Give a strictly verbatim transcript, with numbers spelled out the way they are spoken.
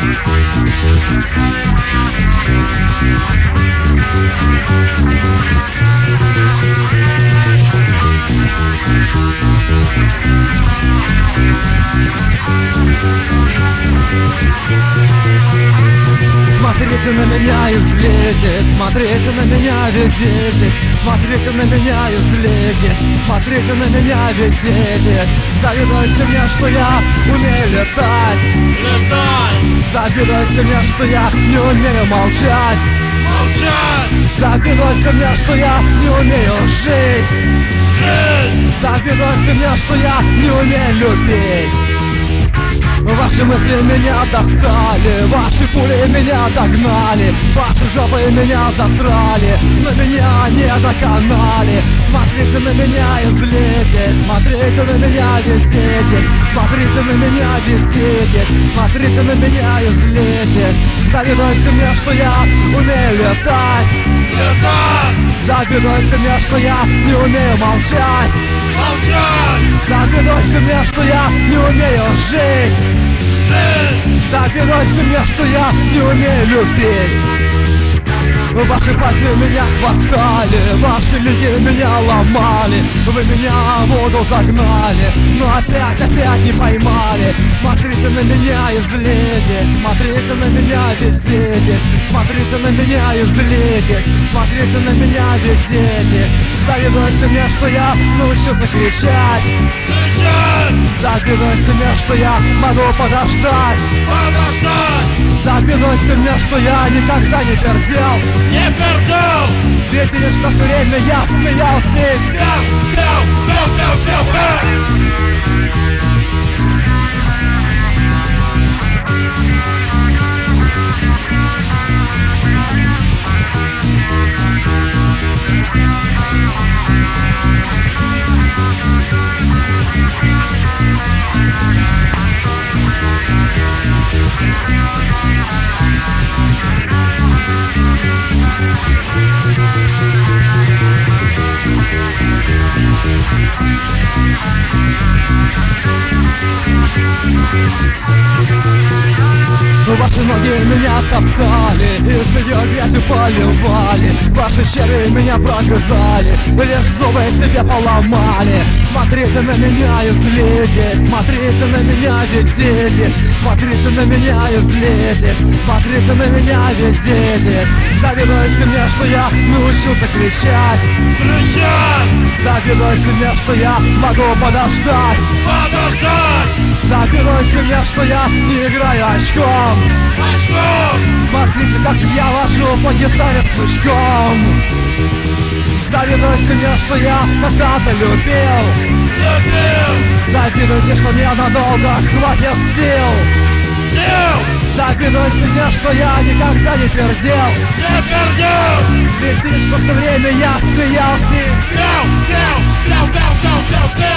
Смотрите на меня и злитесь, смотрите на меня, ведитесь. Смотрите на меня и злитесь, смотрите на меня, ведитесь. Завидуйте мне, что я умею летать, летать. Завидуйте мне, что я не умею молчать, молчать. Завидуйте мне, что я не умею жить, жить. Завидуйте мне, что я не умею любить. Ваши мысли меня достали, ваши пули меня догнали, ваши жопы меня засрали, но меня не доконали. Смотрите на меня и злитесь, смотрите на меня, ведитесь. Смотрите на меня, ведитесь, смотрите на меня и злитесь. Завидуйте мне, что я умею летать, летать. Завидуйте мне, что я не умею молчать, молчать. Завидуйте мне, что я не умею жить, жить. Завидуйте мне, что я не умею любить. Ваши пальцы меня хватали, ваши люди меня ломали, вы меня в угол загнали, но опять, опять не поймали. Смотрите на меня и злитесь, смотрите на меня, ведитесь. Смотрите на меня и злитесь, смотрите на меня, ведитесь. Завидуйте мне, что я научился кричать, кричать. Завидуйте мне, что я могу подождать, подождать. Завидуйте мне, что я никогда не пердел, не пердел. Видели, что все время я смеялся и пел, пел, пел, пел, пел, пел. Ваши ноги меня топтали, из ее грязью поливали, ваши черви меня прогрызали, лишь зубы себе поломали. Смотрите на меня и злитесь, смотрите на меня, ведитесь. Смотрите на меня и злитесь, смотрите на меня, ведитесь. Завидуйте мне, что я научился кричать, кричать. Завидуйте мне, что я могу подождать, подождать. Завидуйте мне, что я не играю очком, очком. Смотрите, как я вожу по гитаре с крючком. Завидуйте мне, что я когда-то любил, любил. Завидуйте, что мне надолго хватит сил, сил. Завидуйте мне, что я никогда не пердел, не пердел. Видите, что все время я смеялся, пел, пел, пел, пел, пел, пел, пел.